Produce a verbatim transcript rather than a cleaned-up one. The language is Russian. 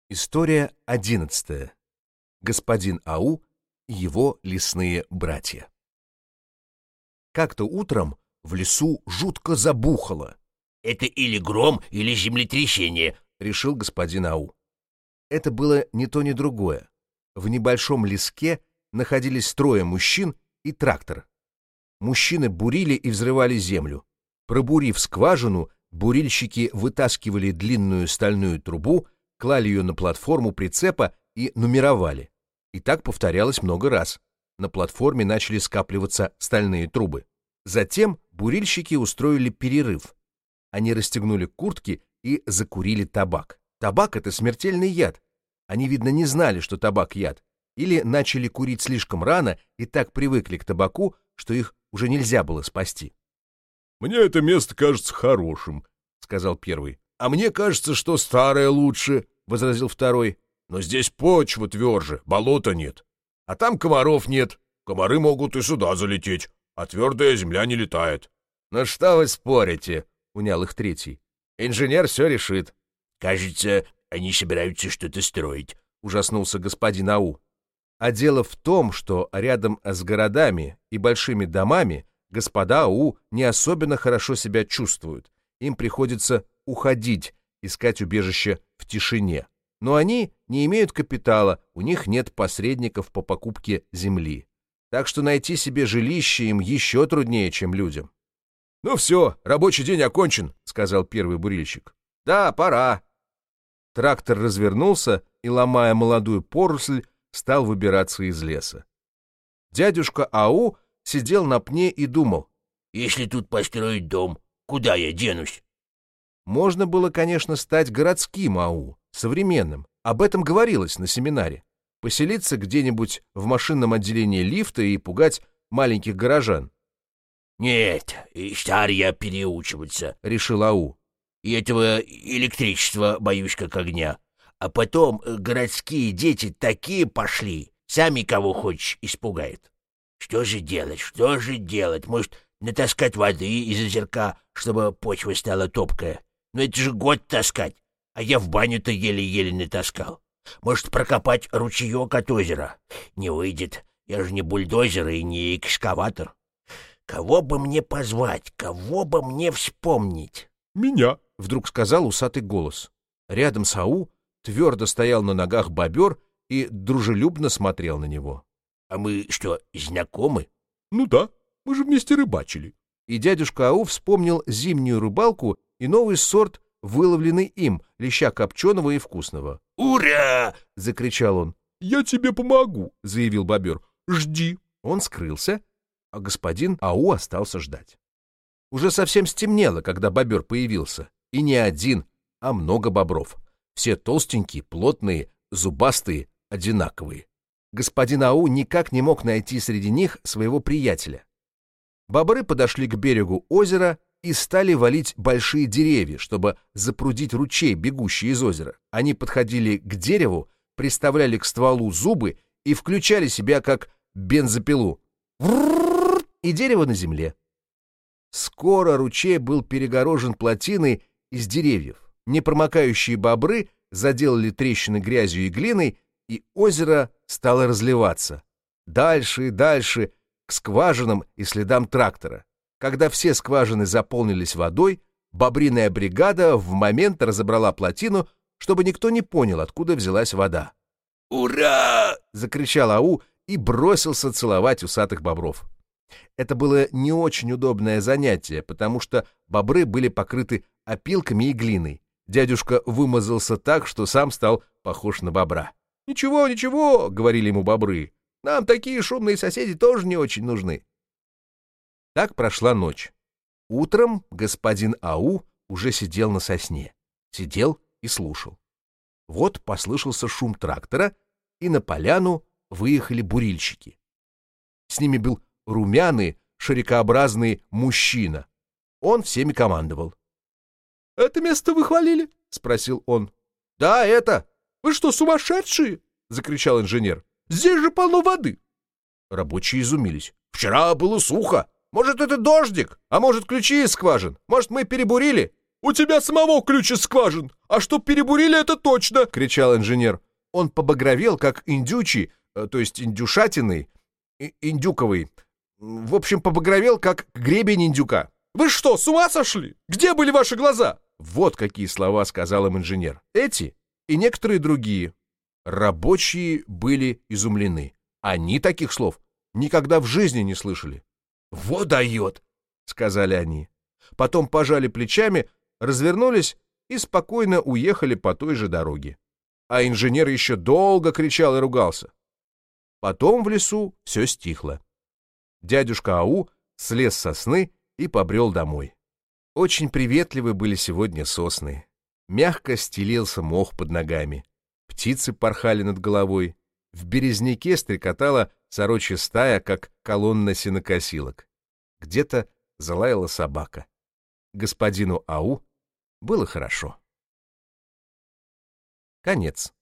История одиннадцатая. Господин Ау и его лесные братья. Как-то утром в лесу жутко забухало. «Это или гром, или землетрясение», — решил господин Ау. Это было ни то, ни другое. В небольшом леске находились трое мужчин и трактор. Мужчины бурили и взрывали землю. Пробурив скважину, бурильщики вытаскивали длинную стальную трубу, клали ее на платформу прицепа и нумеровали. И так повторялось много раз. На платформе начали скапливаться стальные трубы. Затем бурильщики устроили перерыв. Они расстегнули куртки и закурили табак. Табак — это смертельный яд. Они, видно, не знали, что табак — яд. Или начали курить слишком рано и так привыкли к табаку, что их уже нельзя было спасти. «Мне это место кажется хорошим», — сказал первый. «А мне кажется, что старое лучше», — возразил второй. «Но здесь почва тверже, болота нет. А там комаров нет. Комары могут и сюда залететь, а твердая земля не летает». «Ну что вы спорите?» — унял их третий. «Инженер все решит». «Кажется, они собираются что-то строить», — ужаснулся господин Ау. А дело в том, что рядом с городами и большими домами господа Ау не особенно хорошо себя чувствуют. Им приходится уходить, искать убежище в тишине. Но они не имеют капитала, у них нет посредников по покупке земли. Так что найти себе жилище им еще труднее, чем людям. «Ну все, рабочий день окончен», — сказал первый бурильщик. «Да, пора». Трактор развернулся и, ломая молодую поросль, стал выбираться из леса. Дядюшка Ау сидел на пне и думал: «Если тут построить дом, куда я денусь?» Можно было, конечно, стать городским Ау, современным. Об этом говорилось на семинаре. Поселиться где-нибудь в машинном отделении лифта и пугать маленьких горожан. «Нет, стар я переучиваться», — решил Ау. «И этого электричества боюсь как огня. А потом городские дети такие пошли, сами кого хочешь испугают. Что же делать, что же делать? Может, натаскать воды из озерка, чтобы почва стала топкая? Но это же год таскать, а я в баню-то еле-еле натаскал. Может, прокопать ручеек от озера? Не выйдет, я же не бульдозер и не экскаватор. Кого бы мне позвать, кого бы мне вспомнить?» «Меня», — вдруг сказал усатый голос. Рядом с Ау твердо стоял на ногах бобер и дружелюбно смотрел на него. «А мы что, знакомы?» «Ну да, мы же вместе рыбачили». И дядюшка Ау вспомнил зимнюю рыбалку и новый сорт, выловленный им, леща копченого и вкусного. «Ура!» — закричал он. «Я тебе помогу», — заявил бобер. «Жди». Он скрылся, а господин Ау остался ждать. Уже совсем стемнело, когда бобер появился. И не один, а много бобров. Все толстенькие, плотные, зубастые, одинаковые. Господин Ау никак не мог найти среди них своего приятеля. Бобры подошли к берегу озера и стали валить большие деревья, чтобы запрудить ручей, бегущий из озера. Они подходили к дереву, приставляли к стволу зубы и включали себя как бензопилу. И дерево на земле. Скоро ручей был перегорожен плотиной из деревьев. Непромокающие бобры заделали трещины грязью и глиной, и озеро стало разливаться. Дальше и дальше к скважинам и следам трактора. Когда все скважины заполнились водой, бобриная бригада в момент разобрала плотину, чтобы никто не понял, откуда взялась вода. «Ура!» — закричал Ау и бросился целовать усатых бобров. Это было не очень удобное занятие, потому что бобры были покрыты опилками и глиной. Дядюшка вымазался так, что сам стал похож на бобра. «Ничего, ничего», — говорили ему бобры, — «нам такие шумные соседи тоже не очень нужны». Так прошла ночь. Утром господин Ау уже сидел на сосне. Сидел и слушал. Вот послышался шум трактора, и на поляну выехали бурильщики. С ними был румяный, шарикообразный мужчина. Он всеми командовал. «Это место вы хвалили?» — спросил он. «Да, это». «Вы что, сумасшедшие?» — закричал инженер. «Здесь же полно воды». Рабочие изумились. «Вчера было сухо. Может, это дождик? А может, ключи из скважин? Может, мы перебурили?» У тебя самого ключ из скважин, а чтоб перебурили, это точно!» — кричал инженер. Он побагровел, как индючий, то есть индюшатиный, индюковый. В общем, побагровел, как гребень индюка. «Вы что, с ума сошли? Где были ваши глаза?» Вот какие слова сказал им инженер. Эти и некоторые другие. Рабочие были изумлены. Они таких слов никогда в жизни не слышали. «Вот дает!» — сказали они. Потом пожали плечами, развернулись и спокойно уехали по той же дороге. А инженер еще долго кричал и ругался. Потом в лесу все стихло. Дядюшка Ау слез с сосны и побрел домой. Очень приветливы были сегодня сосны. Мягко стелился мох под ногами. Птицы порхали над головой. В березняке стрекотала сорочья стая, как колонна сенокосилок. Где-то залаяла собака. Господину Ау было хорошо. Конец.